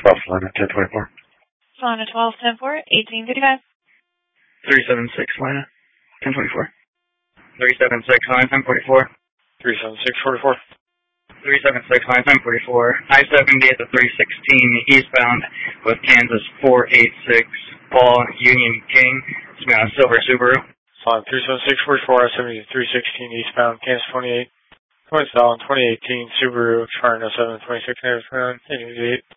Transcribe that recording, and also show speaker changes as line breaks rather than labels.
Line at 1024.
Line at 1210-4, 1855.
376 Lina, 1024. 376 Line 1044.
37644.
376 Line 1044. I-70 at the 316 eastbound with Kansas 486. Paul Union King. It's been a silver Subaru.
Line 37644, I-70 316 eastbound, Kansas 28. Northbound 2018 Subaru, expiring 07-26-29, 88.